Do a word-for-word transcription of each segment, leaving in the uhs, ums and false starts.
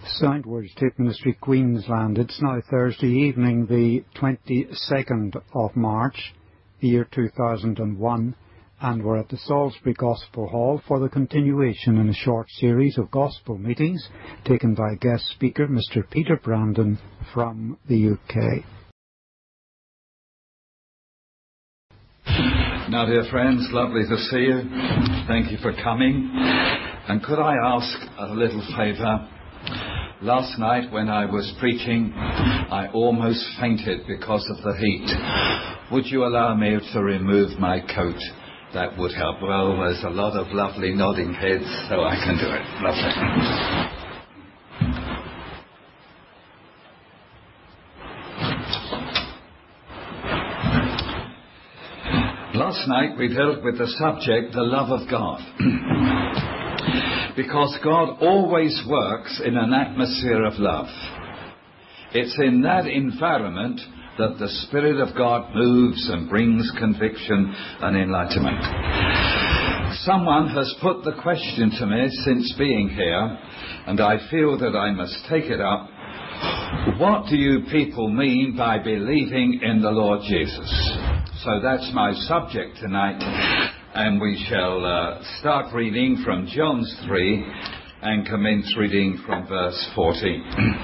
Soundwords Tape Ministry, Queensland. It's now Thursday evening, the twenty-second of March, the year two thousand one, and we're at the Salisbury Gospel Hall for the continuation in a short series of gospel meetings taken by guest speaker Mister Peter Brandon from the U K. Now, dear friends, lovely to see you. Thank you for coming. And could I ask a little favour? Last night when I was preaching, I almost fainted because of the heat. Would you allow me to remove my coat? That would help. Well, there's a lot of lovely nodding heads, so I can do it. Lovely. Last night we dealt with the subject, the love of God. Because God always works in an atmosphere of love. It's in that environment that the Spirit of God moves and brings conviction and enlightenment. Someone has put the question to me since being here, and I feel that I must take it up. What do you people mean by believing in the Lord Jesus? So that's my subject tonight, and we shall uh, start reading from John three and commence reading from verse fourteen.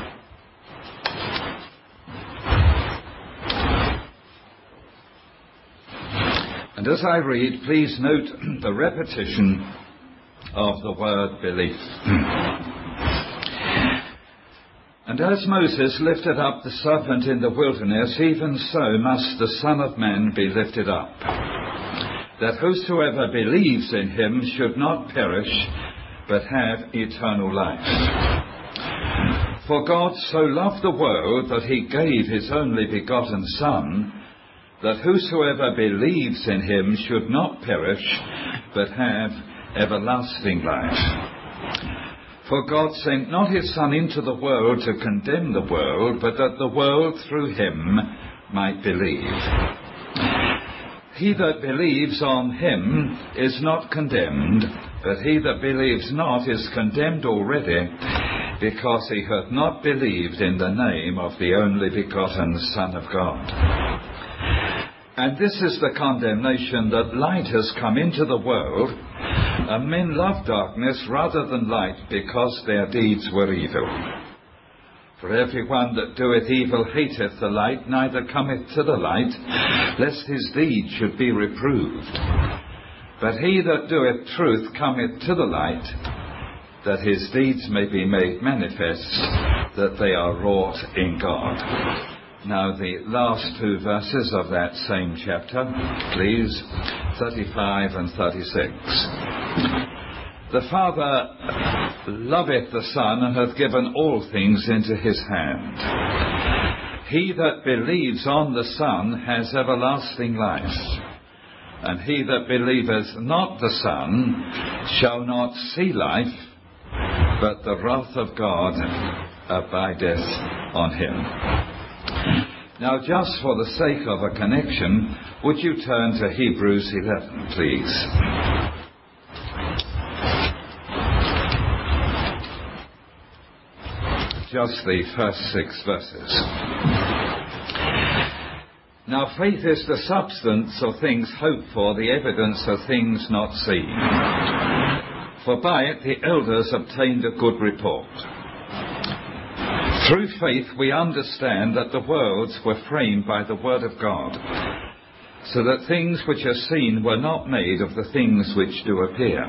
And as I read, please note the repetition of the word belief. And as Moses lifted up the serpent in the wilderness, even so must the Son of Man be lifted up, that whosoever believes in him should not perish, but have eternal life. For God so loved the world that he gave his only begotten Son, that whosoever believes in him should not perish, but have everlasting life. For God sent not his Son into the world to condemn the world, but that the world through him might believe. He that believes on him is not condemned, but he that believes not is condemned already, because he hath not believed in the name of the only begotten Son of God. And this is the condemnation, that light has come into the world, and men love darkness rather than light, because their deeds were evil. For every one that doeth evil hateth the light, neither cometh to the light, lest his deed should be reproved. But he that doeth truth cometh to the light, that his deeds may be made manifest, that they are wrought in God. Now the last two verses of that same chapter, please, thirty-five and thirty-six. The Father loveth the Son, and hath given all things into his hand. He that believes on the Son has everlasting life, and he that believeth not the Son shall not see life, but the wrath of God abideth on him. Now, just for the sake of a connection, would you turn to Hebrews eleven, please? Just the first six verses. Now, faith is the substance of things hoped for, the evidence of things not seen. For by it the elders obtained a good report. Through faith we understand that the worlds were framed by the word of God, so that things which are seen were not made of the things which do appear.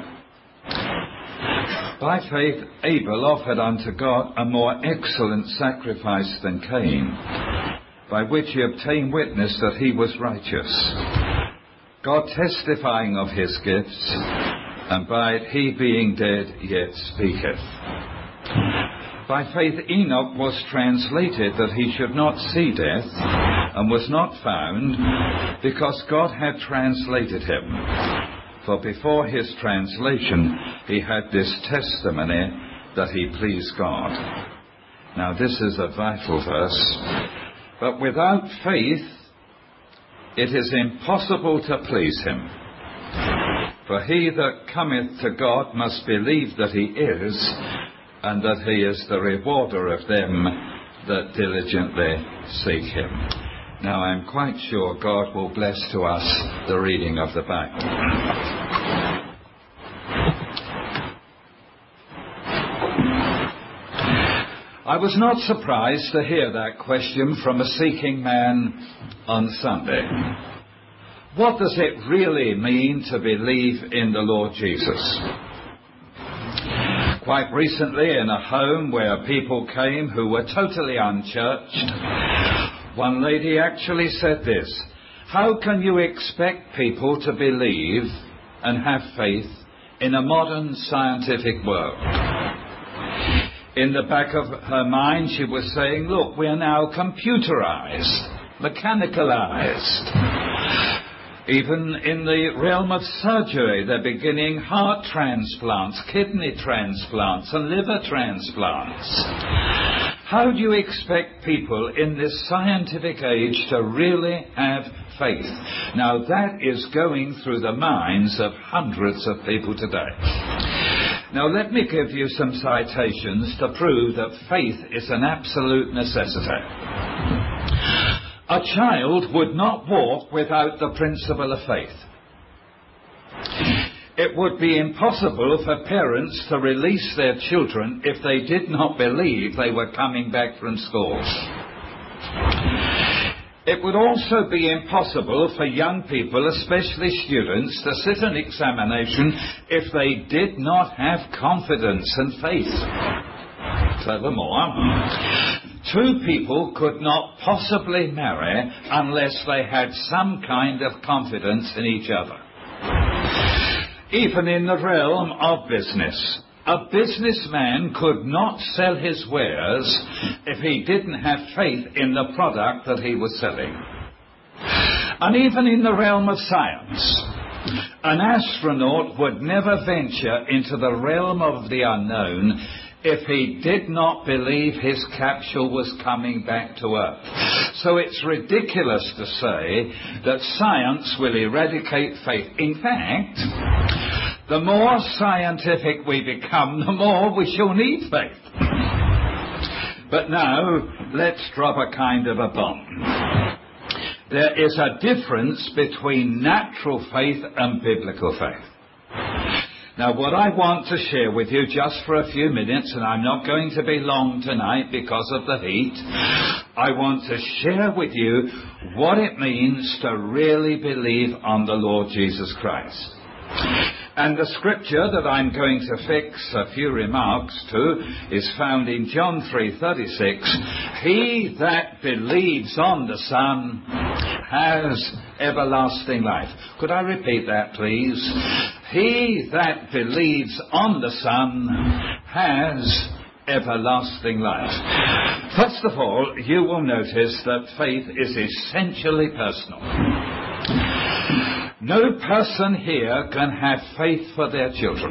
By faith Abel offered unto God a more excellent sacrifice than Cain, by which he obtained witness that he was righteous, God testifying of his gifts, and by it he being dead yet speaketh. By faith Enoch was translated that he should not see death, and was not found, because God had translated him. For before his translation he had this testimony, that he pleased God. Now this is a vital verse. But without faith it is impossible to please him. For he that cometh to God must believe that he is, and that he is the rewarder of them that diligently seek him. Now, I'm quite sure God will bless to us the reading of the Bible. I was not surprised to hear that question from a seeking man on Sunday. What does it really mean to believe in the Lord Jesus? Quite recently, in a home where people came who were totally unchurched, one lady actually said this: how can you expect people to believe and have faith in a modern scientific world? In the back of her mind, she was saying, look, we are now computerized, mechanicalized. Even in the realm of surgery, they're beginning heart transplants, kidney transplants, and liver transplants. How do you expect people in this scientific age to really have faith? Now, that is going through the minds of hundreds of people today. Now, let me give you some citations to prove that faith is an absolute necessity. A child would not walk without the principle of faith. It would be impossible for parents to release their children if they did not believe they were coming back from school. It would also be impossible for young people, especially students, to sit an examination if they did not have confidence and faith. Furthermore, two people could not possibly marry unless they had some kind of confidence in each other. Even in the realm of business, a businessman could not sell his wares if he didn't have faith in the product that he was selling. And even in the realm of science, an astronaut would never venture into the realm of the unknown if he did not believe his capsule was coming back to Earth. So it's ridiculous to say that science will eradicate faith. In fact, the more scientific we become, the more we shall need faith. But now, let's drop a kind of a bomb. There is a difference between natural faith and biblical faith. Now, what I want to share with you just for a few minutes, and I'm not going to be long tonight because of the heat, I want to share with you what it means to really believe on the Lord Jesus Christ. And the scripture that I'm going to fix a few remarks to is found in John three thirty-six. He that believes on the Son has everlasting life. Could I repeat that, please? He that believes on the Son has everlasting life. First of all, you will notice that faith is essentially personal. No person here can have faith for their children.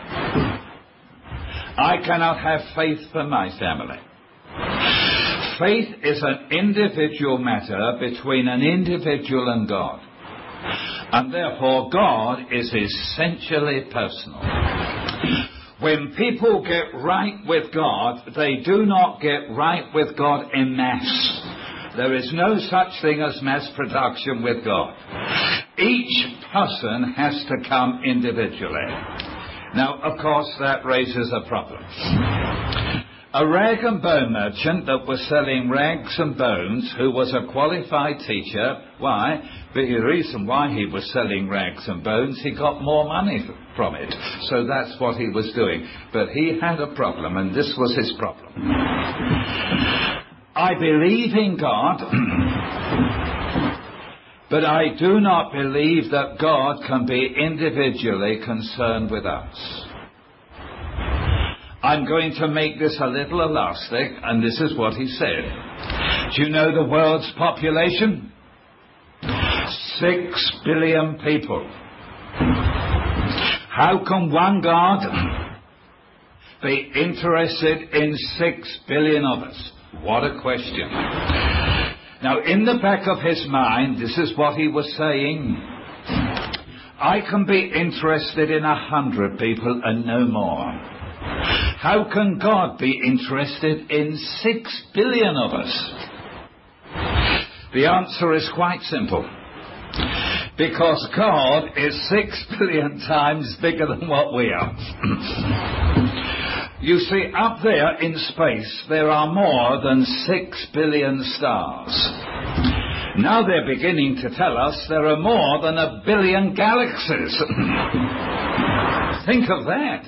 I cannot have faith for my family. Faith is an individual matter between an individual and God. And therefore, God is essentially personal. When people get right with God, they do not get right with God en masse. There is no such thing as mass production with God. Each person has to come individually. Now, of course, that raises a problem. A rag and bone merchant that was selling rags and bones, who was a qualified teacher, why? The reason why he was selling rags and bones, he got more money from it. So that's what he was doing. But he had a problem, and this was his problem. I believe in God, but I do not believe that God can be individually concerned with us. I'm going to make this a little elastic, and this is what he said. Do you know the world's population? Six billion people. How can one God be interested in six billion of us? What a question. Now, in the back of his mind, this is what he was saying. I can be interested in a hundred people and no more. How can God be interested in six billion of us? The answer is quite simple. Because God is six billion times bigger than what we are. You see, up there in space, there are more than six billion stars. Now they're beginning to tell us there are more than a billion galaxies. Think of that.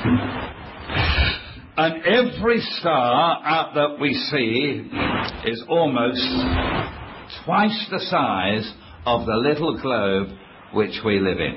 And every star out that we see is almost twice the size of the little globe which we live in.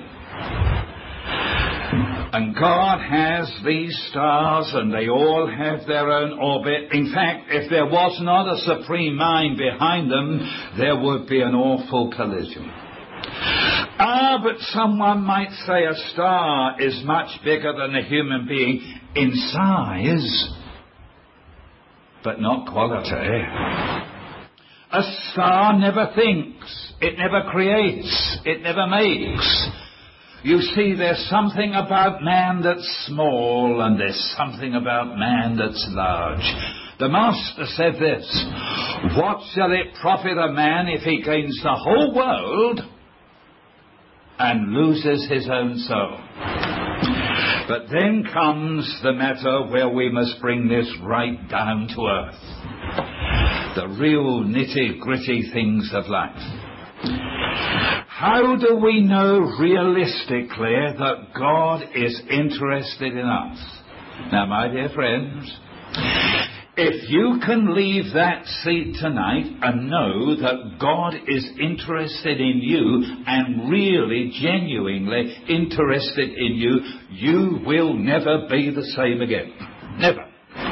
And God has these stars, and they all have their own orbit. In fact, if there was not a supreme mind behind them, there would be an awful collision. Ah, but someone might say a star is much bigger than a human being in size, but not quality. A star never thinks, it never creates, it never makes. You see, there's something about man that's small, and there's something about man that's large. The Master said this, what shall it profit a man if he gains the whole world and loses his own soul? But then comes the matter where we must bring this right down to earth. The real nitty-gritty things of life. How do we know realistically that God is interested in us? Now, my dear friends, if you can leave that seat tonight and know that God is interested in you and really, genuinely interested in you, you will never be the same again. Never.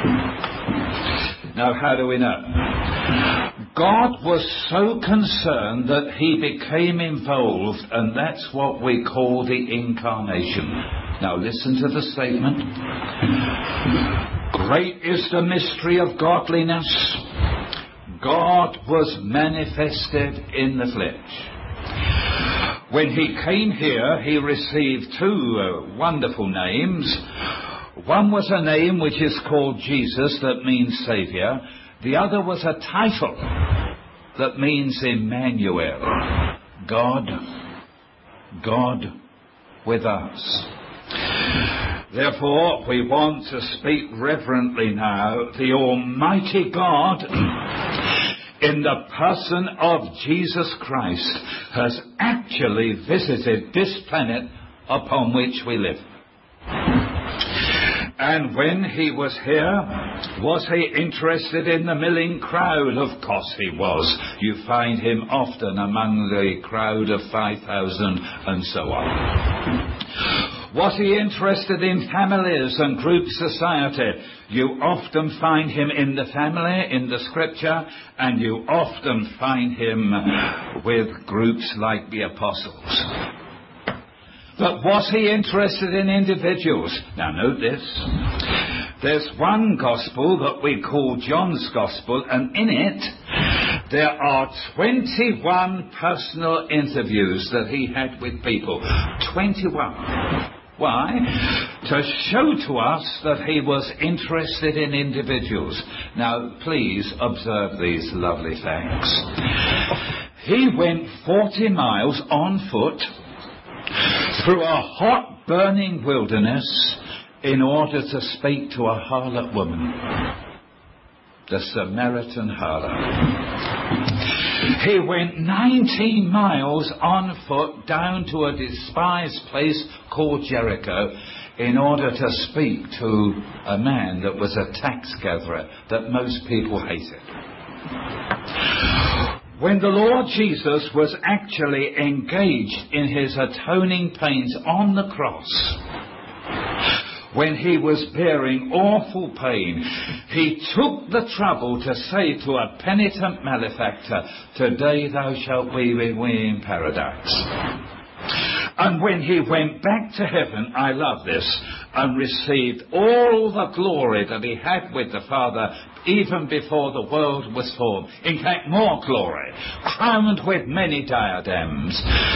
Now, how do we know? God was so concerned that he became involved, and that's what we call the incarnation. Now listen to the statement. Great is the mystery of godliness. God was manifested in the flesh. When he came here, he received two uh, wonderful names. One was a name which is called Jesus, that means Saviour. The other was a title that means Emmanuel, God, God with us. Therefore, we want to speak reverently now. The Almighty God, in the person of Jesus Christ, has actually visited this planet upon which we live. And when he was here, was he interested in the milling crowd? Of course he was. You find him often among the crowd of five thousand and so on. Was he interested in families and group society? You often find him in the family, in the scripture, and you often find him with groups like the apostles. But was he interested in individuals? Now note this. There's one gospel that we call John's Gospel, and in it there are twenty-one personal interviews that he had with people. twenty-one. Why? To show to us that he was interested in individuals. Now please observe these lovely facts. He went forty miles on foot through a hot, burning wilderness in order to speak to a harlot woman, the Samaritan harlot. He went nineteen miles on foot down to a despised place called Jericho in order to speak to a man that was a tax gatherer that most people hated. When the Lord Jesus was actually engaged in his atoning pains on the cross, when he was bearing awful pain, he took the trouble to say to a penitent malefactor, "Today thou shalt be with me in paradise." And when he went back to heaven, I love this, and received all the glory that he had with the Father even before the world was formed, in fact more glory, crowned with many diadems,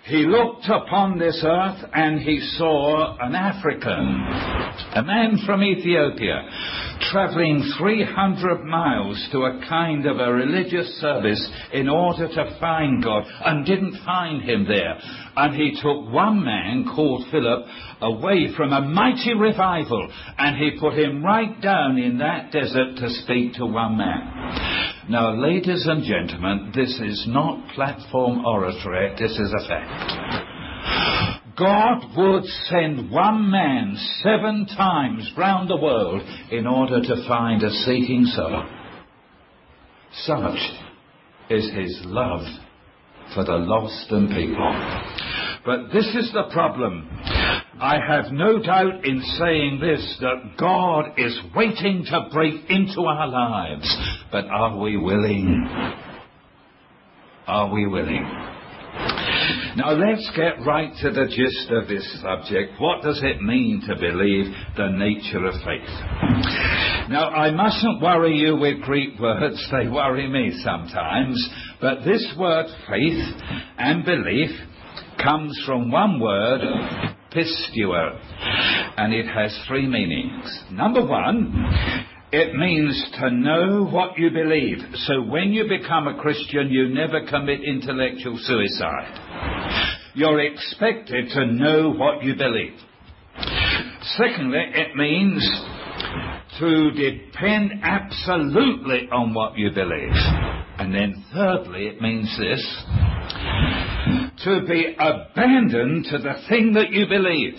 He looked upon this earth and he saw an African, a man from Ethiopia, travelling three hundred miles to a kind of a religious service in order to find God, and didn't find him there. And he took one man called Philip away from a mighty revival, and he put him right down in that desert to speak to one man. Now, ladies and gentlemen, this is not platform oratory, this is a fact. God would send one man seven times round the world in order to find a seeking soul. Such is his love for the lost and people. But this is the problem. I have no doubt in saying this, that God is waiting to break into our lives. But are we willing? Are we willing? Now let's get right to the gist of this subject. What does it mean to believe? The nature of faith. Now I mustn't worry you with Greek words, they worry me sometimes, but this word faith and belief comes from one word, pistuo, and it has three meanings. Number one, it means to know what you believe. So when you become a Christian, you never commit intellectual suicide. You're expected to know what you believe. Secondly, it means to depend absolutely on what you believe. And then thirdly, it means this, to be abandoned to the thing that you believe.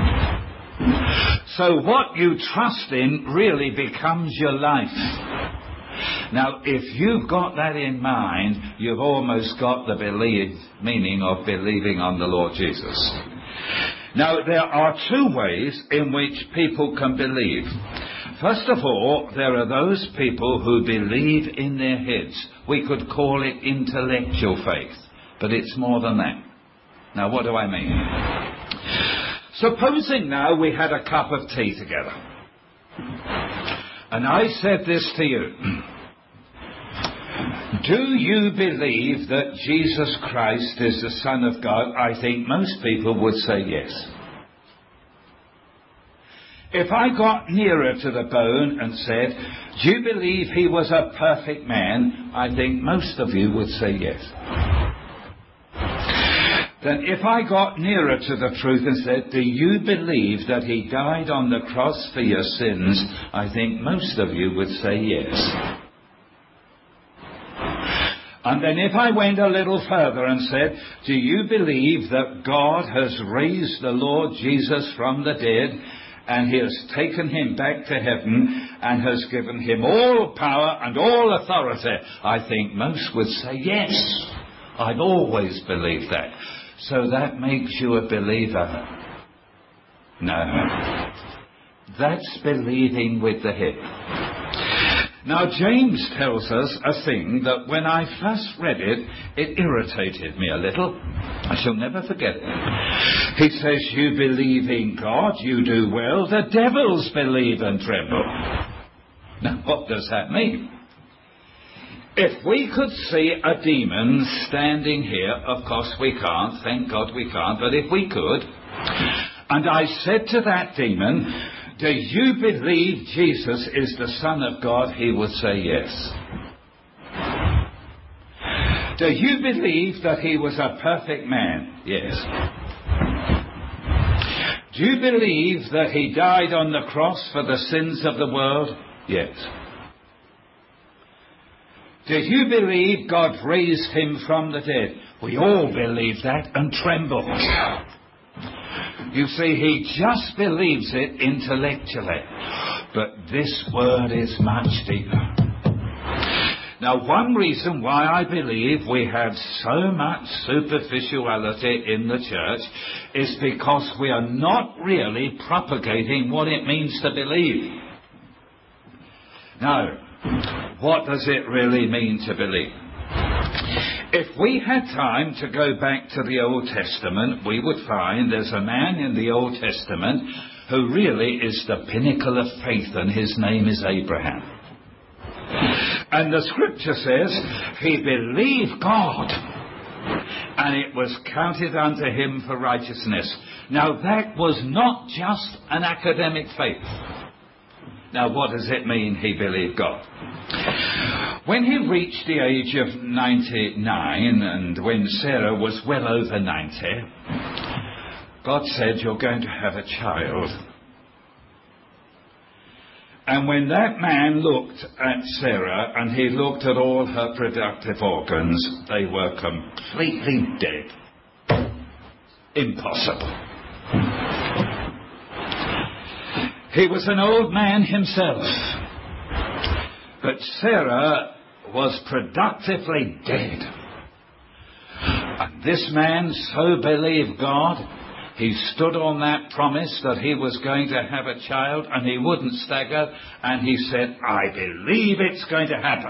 So what you trust in really becomes your life. Now, if you've got that in mind, you've almost got the belief, meaning of believing on the Lord Jesus. Now, there are two ways in which people can believe. First of all, there are those people who believe in their heads. We could call it intellectual faith, but it's more than that. Now, what do I mean? Supposing now we had a cup of tea together, and I said this to you. Do you believe that Jesus Christ is the Son of God? I think most people would say yes. If I got nearer to the bone and said, do you believe he was a perfect man? I think most of you would say yes. Then if I got nearer to the truth and said, do you believe that he died on the cross for your sins? I think most of you would say yes. And then if I went a little further and said, do you believe that God has raised the Lord Jesus from the dead, and he has taken him back to heaven and has given him all power and all authority? I think most would say yes. I've always believed that. So that makes you a believer. No. That's believing with the head. Now, James tells us a thing that when I first read it, it irritated me a little. I shall never forget it. He says, you believe in God, you do well. The devils believe and tremble. Now, what does that mean? If we could see a demon standing here, of course we can't, thank God we can't, but if we could, and I said to that demon, do you believe Jesus is the Son of God? He would say yes. Do you believe that he was a perfect man? Yes. Do you believe that he died on the cross for the sins of the world? Yes. Do you believe God raised him from the dead? We all believe that and tremble. You see, he just believes it intellectually. But this word is much deeper. Now, one reason why I believe we have so much superficiality in the church is because we are not really propagating what it means to believe. Now, what does it really mean to believe? If we had time to go back to the Old Testament, we would find there's a man in the Old Testament who really is the pinnacle of faith, and his name is Abraham. And the scripture says he believed God, and it was counted unto him for righteousness. Now that was not just an academic faith. Now what does it mean he believed God? When he reached the age of ninety-nine, and when Sarah was well over ninety, God said, you're going to have a child. And when that man looked at Sarah, and he looked at all her productive organs, they were completely dead. Impossible. He was an old man himself. But Sarah was productively dead. And this man so believed God, he stood on that promise that he was going to have a child, and he wouldn't stagger, and he said, I believe it's going to happen.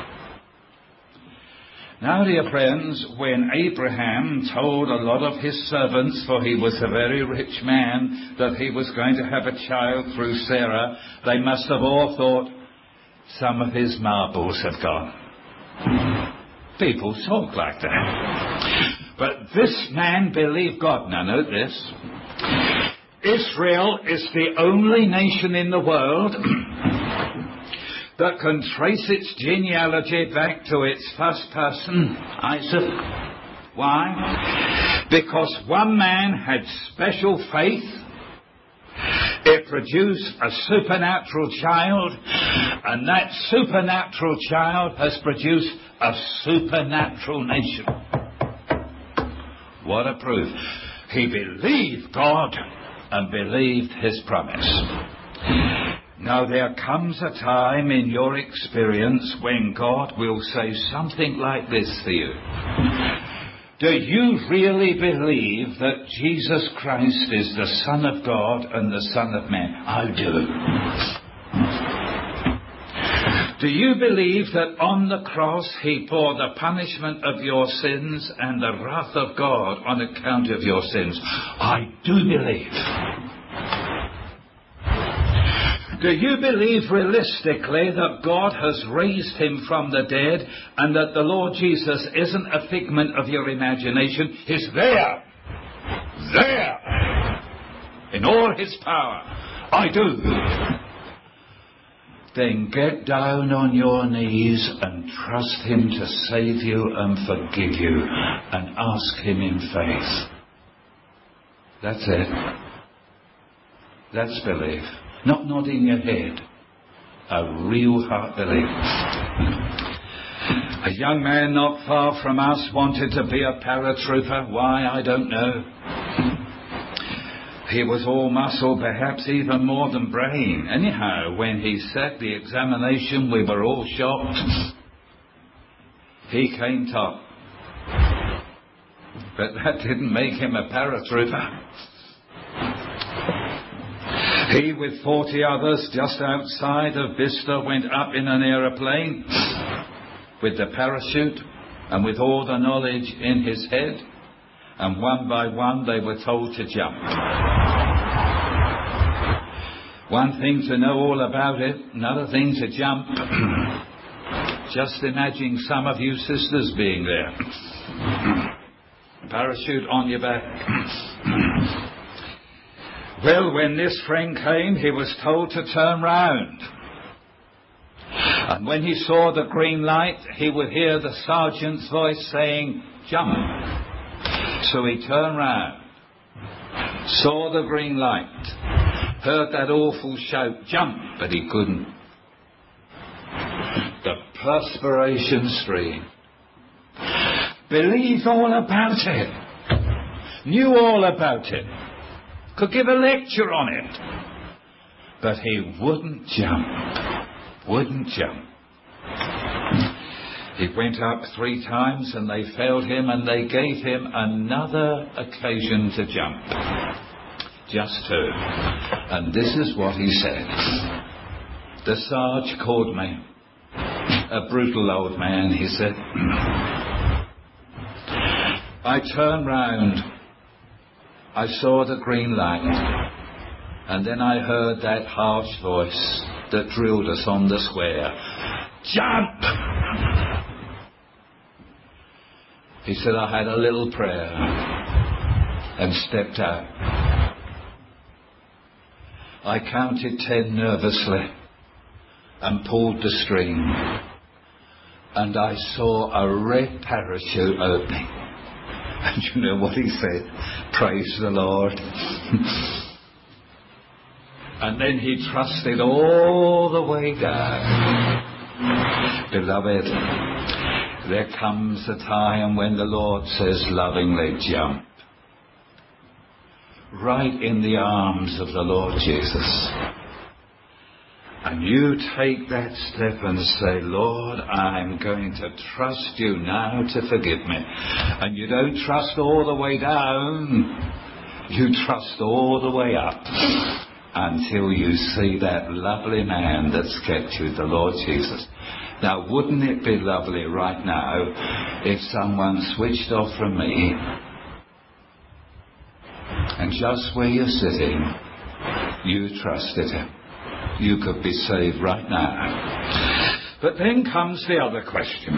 Now, dear friends, when Abraham told a lot of his servants, for he was a very rich man, that he was going to have a child through Sarah, they must have all thought, some of his marbles have gone. People talk like that. But this man believed God. Now note this. Israel is the only nation in the world that can trace its genealogy back to its first person, Isaac. Why? Because one man had special faith. It produced a supernatural child, and that supernatural child has produced a supernatural nation. What a proof. He believed God and believed his promise. Now there comes a time in your experience when God will say something like this to you. Do you really believe that Jesus Christ is the Son of God and the Son of Man? I do. Do you believe that on the cross he bore the punishment of your sins and the wrath of God on account of your sins? I do believe. Do you believe realistically that God has raised him from the dead and that the Lord Jesus isn't a figment of your imagination? He's there. There. In all his power. I do. Then get down on your knees and trust him to save you and forgive you and ask him in faith. That's it. That's belief. Not nodding your head. A real heart belief. A young man not far from us wanted to be a paratrooper. Why, I don't know. He was all muscle, perhaps even more than brain. Anyhow, when he sat the examination, we were all shocked. He came top. But that didn't make him a paratrooper. He, with forty others just outside of Bicester, went up in an aeroplane with the parachute and with all the knowledge in his head. And one by one they were told to jump. One thing to know all about it, another thing to jump. Just imagine some of you sisters being there. Parachute on your back. Well, when this friend came, he was told to turn round. And when he saw the green light, he would hear the sergeant's voice saying, jump. So he turned round, saw the green light, heard that awful shout, jump, but he couldn't. The perspiration stream. Believed all about it. Knew all about it. Could give a lecture on it. But he wouldn't jump. Wouldn't jump. He went up three times and they failed him and they gave him another occasion to jump. Just two. And this is what he said. The Sarge called me. A brutal old man, he said. I turned round. I saw the green light. And then I heard that harsh voice that drilled us on the square. Jump! He said, I had a little prayer and stepped out. I counted ten nervously and pulled the string, and I saw a red parachute opening. And you know what he said? Praise the Lord. And then he trusted all the way down. Beloved, there comes a time when the Lord says lovingly, jump. Right in the arms of the Lord Jesus. And you take that step and say, Lord, I'm going to trust you now to forgive me. And you don't trust all the way down. You trust all the way up until you see that lovely man that's kept you, the Lord Jesus. Now, wouldn't it be lovely right now if someone switched off from me and just where you're sitting, you trusted him? You could be saved right now. But then comes the other question.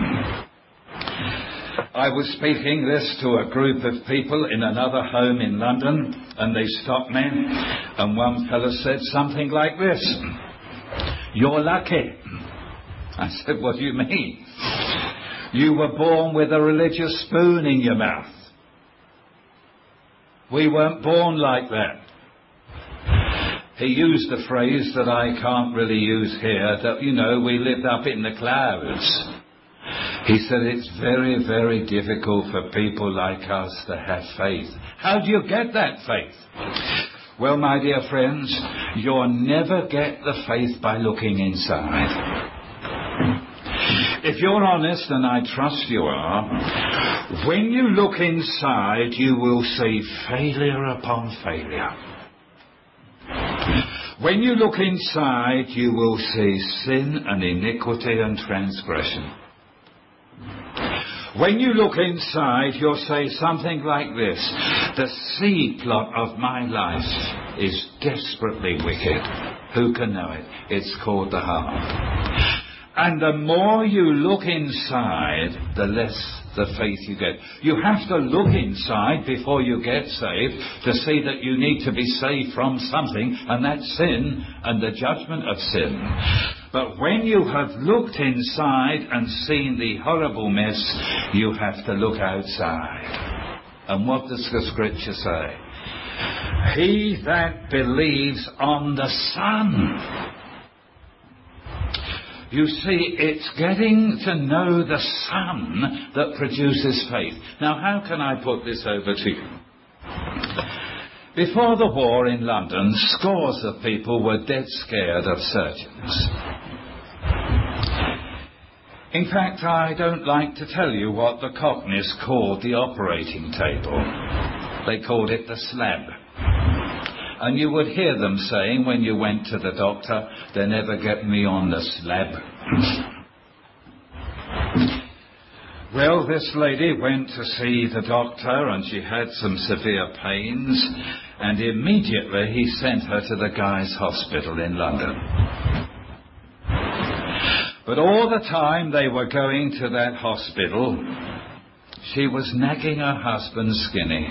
I was speaking this to a group of people in another home in London, and they stopped me, and one fellow said something like this: you're lucky. I said, what do you mean? You were born with a religious spoon in your mouth. We weren't born like that. He used a phrase that I can't really use here, that, you know, we lived up in the clouds. He said it's very, very difficult for people like us to have faith. How do you get that faith? Well, my dear friends, you'll never get the faith by looking inside. If you're honest, and I trust you are, when you look inside, you will see failure upon failure. When you look inside, you will see sin and iniquity and transgression. When you look inside, you'll say something like this: the seed plot of my life is desperately wicked. Who can know it? It's called the heart. And the more you look inside, the less the faith you get. You have to look inside before you get saved to see that you need to be saved from something, and that's sin and the judgment of sin. But when you have looked inside and seen the horrible mess, you have to look outside. And what does the scripture say? He that believes on the Son. You see, it's getting to know the Son that produces faith. Now, how can I put this over to you? Before the war in London, scores of people were dead scared of surgeons. In fact, I don't like to tell you what the Cockneys called the operating table. They called it the slab. And you would hear them saying when you went to the doctor, they never get me on the slab. Well, this lady went to see the doctor and she had some severe pains, and immediately he sent her to the Guy's Hospital in London. But all the time they were going to that hospital, she was nagging her husband Skinny.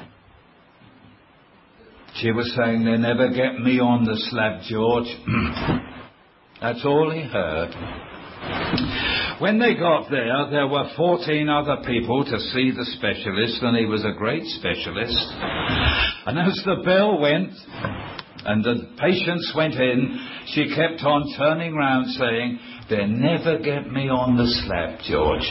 She was saying, they never get me on the slab, George. That's all he heard. When they got there, there were fourteen other people to see the specialist, and he was a great specialist. And as the bell went and the patients went in, she kept on turning round saying, they never get me on the slab, George.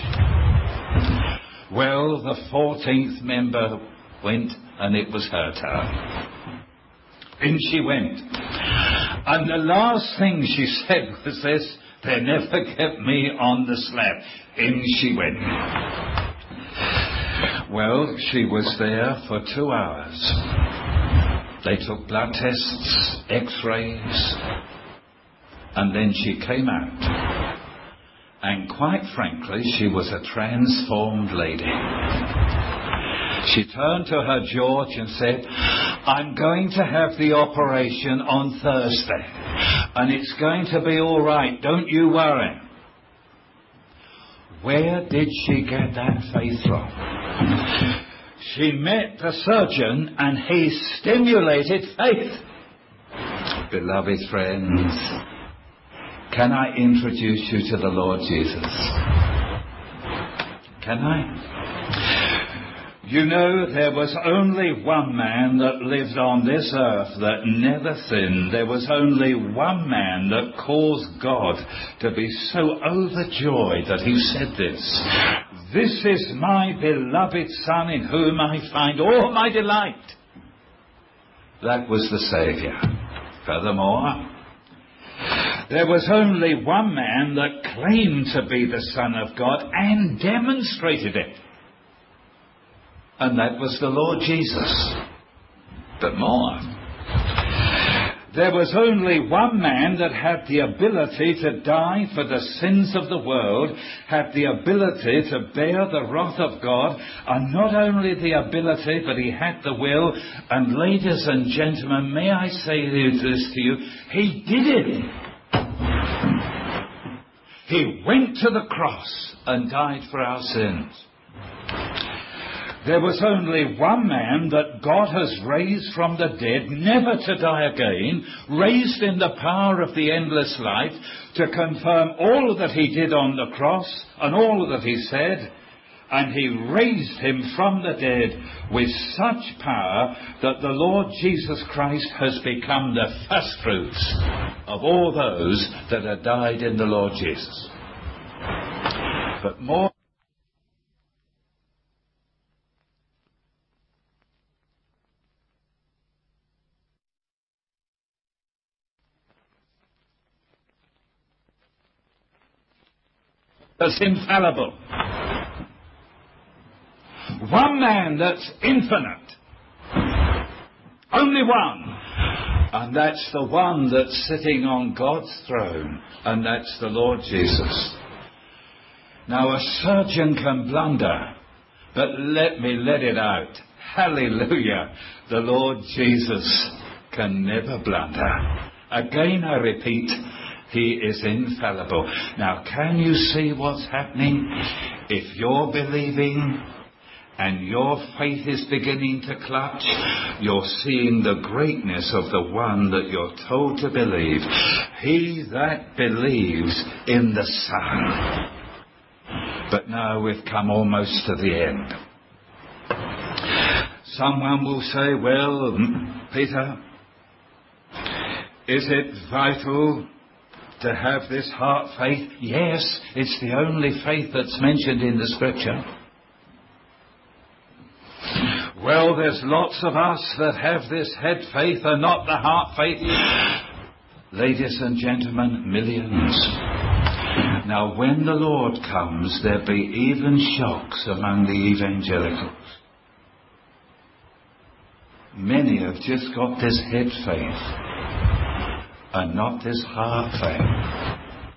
Well, the fourteenth member went, and it was her turn. In she went. And the last thing she said was this: they never get me on the slab. In she went. Well, she was there for two hours. They took blood tests, x-rays, and then she came out. And quite frankly, she was a transformed lady. She turned to her George and said, I'm going to have the operation on Thursday, and it's going to be all right, don't you worry. Where did she get that faith from? She met the surgeon and he stimulated faith. Beloved friends, can I introduce you to the Lord Jesus? Can I? You know, there was only one man that lived on this earth that never sinned. There was only one man that caused God to be so overjoyed that he said this: "This is my beloved Son in whom I find all my delight." That was the Saviour. Furthermore, there was only one man that claimed to be the Son of God and demonstrated it. And that was the Lord Jesus. But more, there was only one man that had the ability to die for the sins of the world, had the ability to bear the wrath of God, and not only the ability, but he had the will. And ladies and gentlemen, may I say this to you, he did it. He went to the cross and died for our sins. There was only one man that God has raised from the dead, never to die again, raised in the power of the endless life, to confirm all that he did on the cross and all that he said. And he raised him from the dead with such power that the Lord Jesus Christ has become the firstfruits of all those that had died in the Lord Jesus. But more that's infallible. One man that's infinite. Only one. And that's the one that's sitting on God's throne. And that's the Lord Jesus. Now a surgeon can blunder, but let me let it out. Hallelujah. The Lord Jesus can never blunder. Again I repeat, he is infallible. Now, can you see what's happening? If you're believing and your faith is beginning to clutch, you're seeing the greatness of the one that you're told to believe. He that believes in the Son. But now we've come almost to the end. Someone will say, well, Peter, is it vital to have this heart faith? Yes, it's the only faith that's mentioned in the Scripture. Well, there's lots of us that have this head faith and not the heart faith. Ladies and gentlemen, millions. Now, when the Lord comes, there'll be even shocks among the evangelicals. Many have just got this head faith and not this heart faith.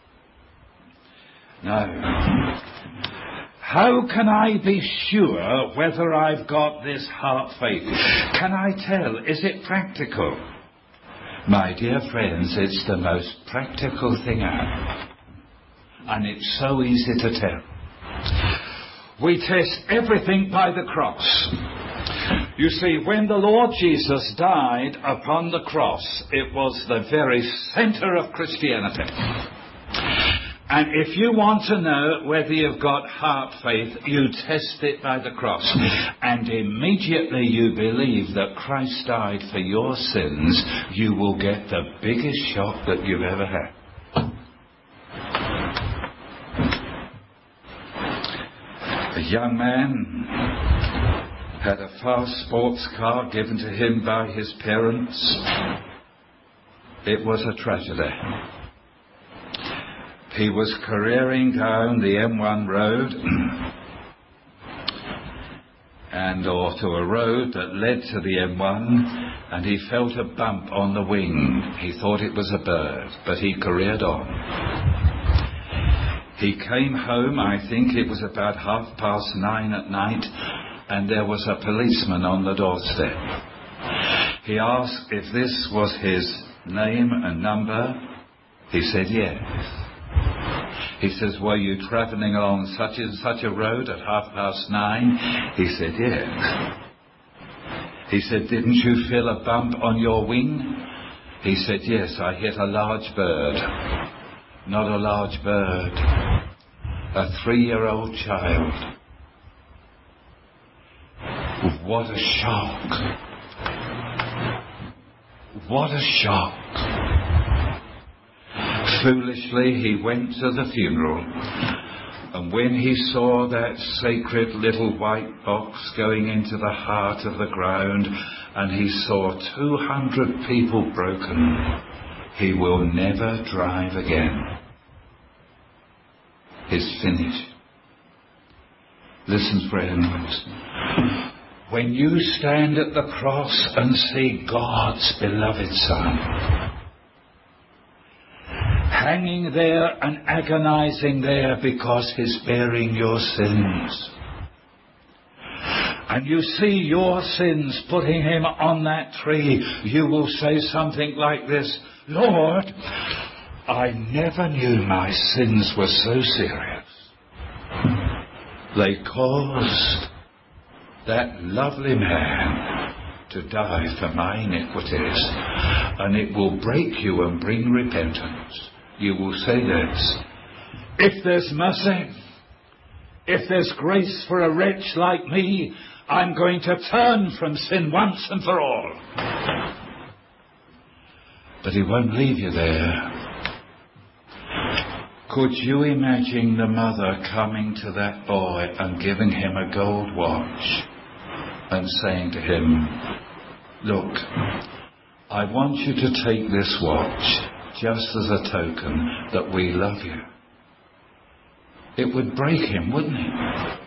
Now, how can I be sure whether I've got this heart faith? Can I tell? Is it practical? My dear friends, it's the most practical thing out. And it's so easy to tell. We test everything by the cross. You see, when the Lord Jesus died upon the cross, it was the very centre of Christianity. And if you want to know whether you've got heart faith, you test it by the cross. And immediately you believe that Christ died for your sins, you will get the biggest shock that you've ever had. A young man had a fast sports car given to him by his parents. It was a tragedy. He was careering down the M one road and or to a road that led to the M one, and he felt a bump on the wing. He thought it was a bird, but he careered on. He came home, I think it was about half past nine at night, and there was a policeman on the doorstep. He asked if this was his name and number. He said yes. He says, were you travelling along such and such a road at half past nine? He said, yes. He said, didn't you feel a bump on your wing? He said, yes, I hit a large bird. Not a large bird. A three-year-old child. What a shock. What a shock. Foolishly, he went to the funeral, and when he saw that sacred little white box going into the heart of the ground, and he saw two hundred people broken, he will never drive again. It's finished. Listen, friends. When you stand at the cross and see God's beloved Son hanging there and agonizing there because he's bearing your sins, and you see your sins putting him on that tree, you will say something like this: Lord, I never knew my sins were so serious. They caused that lovely man to die for my iniquities, and it will break you and bring repentance. You will say this: if there's mercy, if there's grace for a wretch like me, I'm going to turn from sin once and for all. But he won't leave you there. Could you imagine the mother coming to that boy and giving him a gold watch and saying to him, look, I want you to take this watch just as a token that we love you? It would break him, wouldn't it?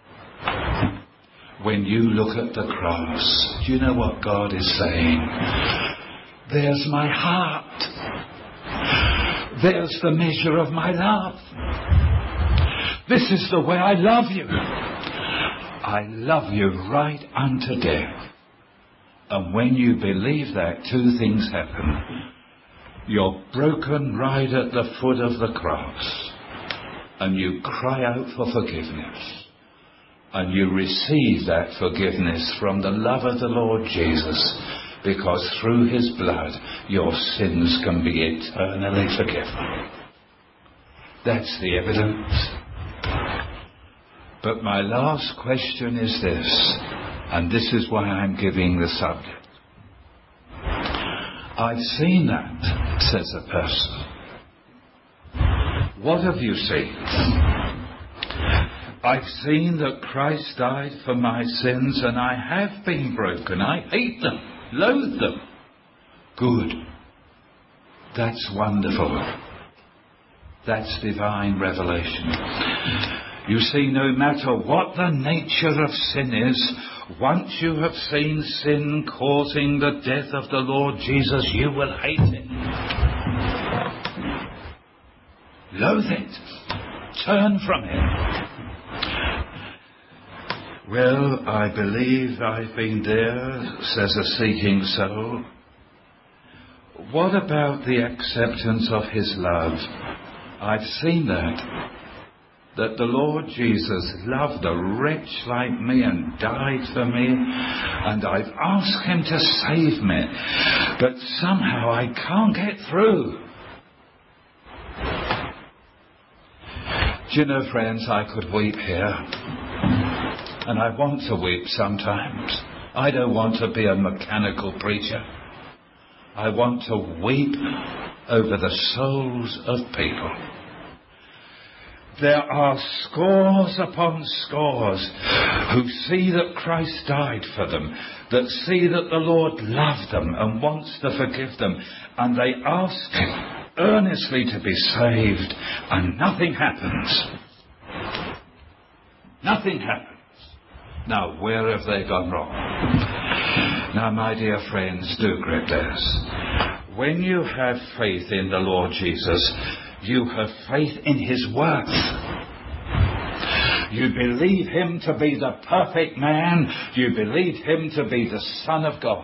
When you look at the cross, do you know what God is saying? There's my heart. There's the measure of my love. This is the way I love you. I love you right unto death. And when you believe that, two things happen. You're broken right at the foot of the cross, and you cry out for forgiveness, and you receive that forgiveness from the love of the Lord Jesus, because through his blood your sins can be eternally forgiven. That's the evidence. But my last question is this, and this is why I'm giving the subject. I've seen that, says a person. What have you seen? I've seen that Christ died for my sins, and I have been broken. I hate them, loathe them. Good. That's wonderful. That's divine revelation. You see, no matter what the nature of sin is, once you have seen sin causing the death of the Lord Jesus, you will hate it. Loathe it. Turn from it. Well, I believe I've been there, says a seeking soul. What about the acceptance of his love? I've seen that. That the Lord Jesus loved a wretch like me and died for me, and I've asked him to save me, but somehow I can't get through. Do you know, friends, I could weep here, and I want to weep sometimes. I don't want to be a mechanical preacher. I want to weep over the souls of people. There are scores upon scores who see that Christ died for them, that see that the Lord loved them and wants to forgive them, and they ask earnestly to be saved, and nothing happens. Nothing happens. Now, where have they gone wrong? Now, my dear friends, do grip this. When you have faith in the Lord Jesus, you have faith in his worth. You believe him to be the perfect man. You believe him to be the Son of God.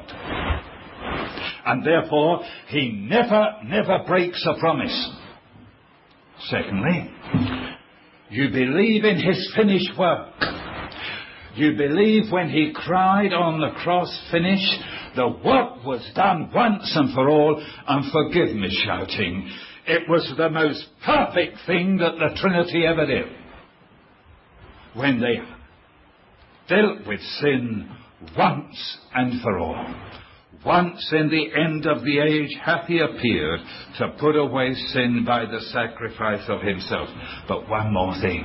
And therefore, he never, never breaks a promise. Secondly, you believe in his finished work. You believe when he cried on the cross, finish, the work was done once and for all, and forgive me shouting, it was the most perfect thing that the Trinity ever did. When they dealt with sin once and for all. Once in the end of the age hath he appeared to put away sin by the sacrifice of himself. But one more thing.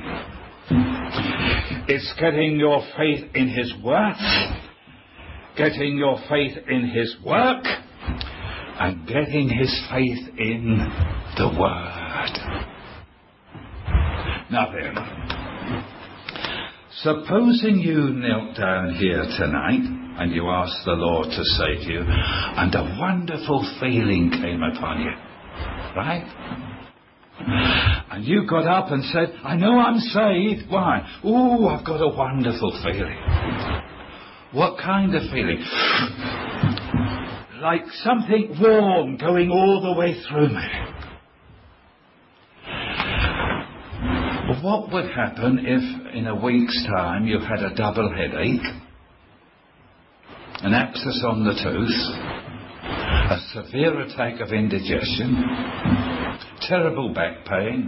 It's getting your faith in his work, getting your faith in his work, and getting his faith in the Word. Now then, supposing you knelt down here tonight and you asked the Lord to save you, and a wonderful feeling came upon you, right? And you got up and said, I know I'm saved. Why? Oh, I've got a wonderful feeling. What kind of feeling? Like something warm going all the way through me. What would happen if in a week's time you had a double headache, an abscess on the tooth, a severe attack of indigestion, terrible back pain,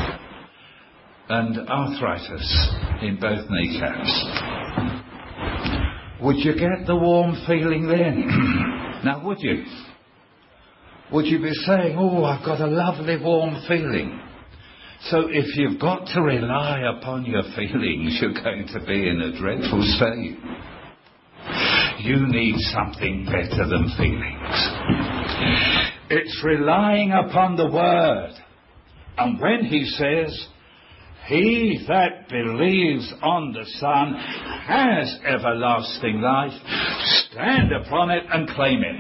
and arthritis in both kneecaps? Would you get the warm feeling then? Now, would you? Would you be saying, oh, I've got a lovely warm feeling? So if you've got to rely upon your feelings, you're going to be in a dreadful state. You need something better than feelings. It's relying upon the Word. And when he says, he that believes on the Son has everlasting life, stand upon it and claim it.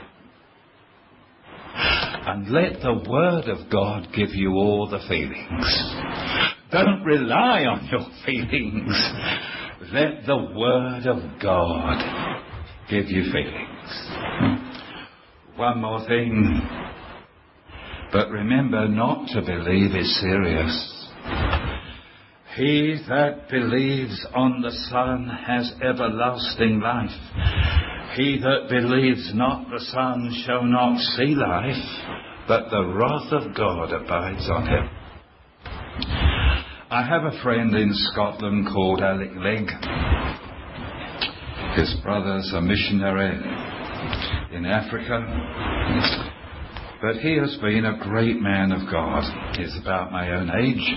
And let the Word of God give you all the feelings. Don't rely on your feelings. Let the Word of God give you feelings. One more thing. But remember, not to believe is serious. He that believes on the Son has everlasting life. He that believes not the Son shall not see life, but the wrath of God abides on him. I have a friend in Scotland called Alec Legg. His brother's a missionary in Africa, but he has been a great man of God. He's about my own age.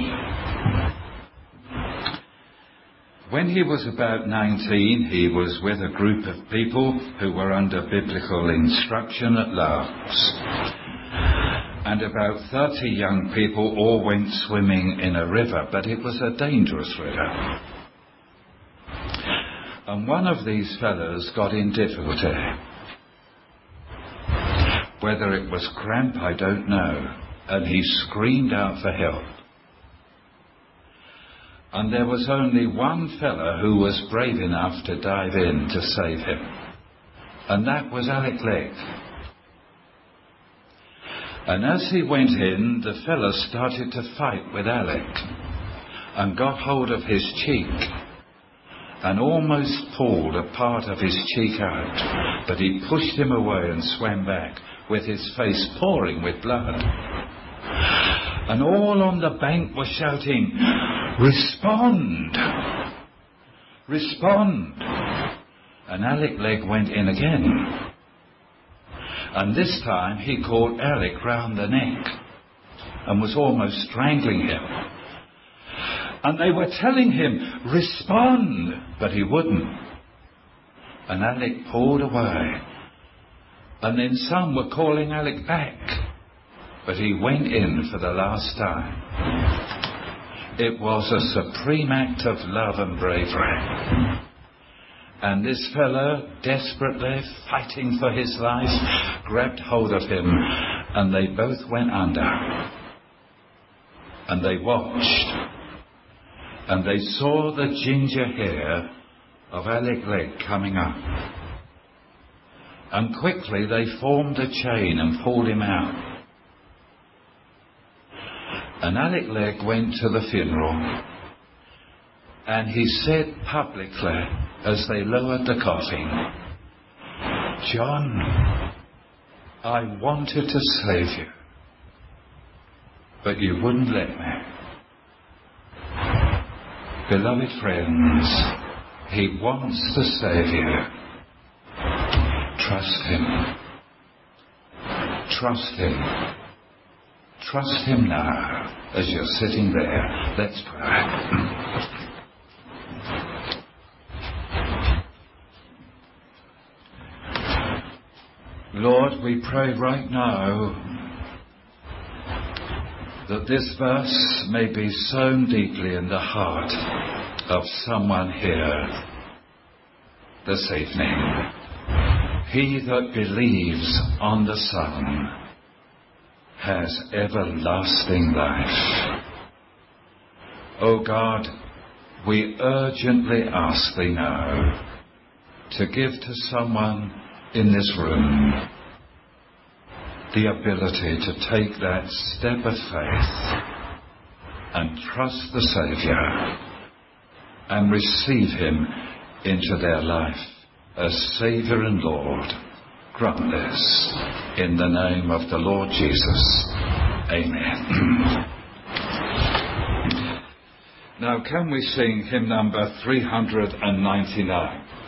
When he was about nineteen, he was with a group of people who were under biblical instruction at Largs. And about thirty young people all went swimming in a river, but it was a dangerous river. And one of these fellows got in difficulty. Whether it was cramp, I don't know. And he screamed out for help. And there was only one fellow who was brave enough to dive in to save him. And that was Alec Legg. And as he went in, the fellow started to fight with Alec and got hold of his cheek and almost pulled a part of his cheek out. But he pushed him away and swam back with his face pouring with blood. And all on the bank were shouting, respond! Respond! And Alec Legg went in again. And this time he caught Alec round the neck and was almost strangling him. And they were telling him, respond! But he wouldn't. And Alec pulled away. And then some were calling Alec back. But he went in for the last time. It was a supreme act of love and bravery. And this fellow, desperately fighting for his life, grabbed hold of him, and they both went under. And they watched. And they saw the ginger hair of Alec Legg coming up. And quickly they formed a chain and pulled him out. And Alec Legg went to the funeral, and he said publicly, as they lowered the coffin, "John, I wanted to save you, but you wouldn't let me." Beloved friends, he wants to save you. Trust him. Trust him. Trust him now as you're sitting there. Let's pray. Lord, we pray right now that this verse may be sown deeply in the heart of someone here this evening. He that believes on the Son has everlasting life. O God, we urgently ask thee now to give to someone in this room the ability to take that step of faith and trust the Saviour and receive him into their life as Saviour and Lord. Grant this in the name of the Lord Jesus. Amen. Now can we sing hymn number three hundred ninety-nine?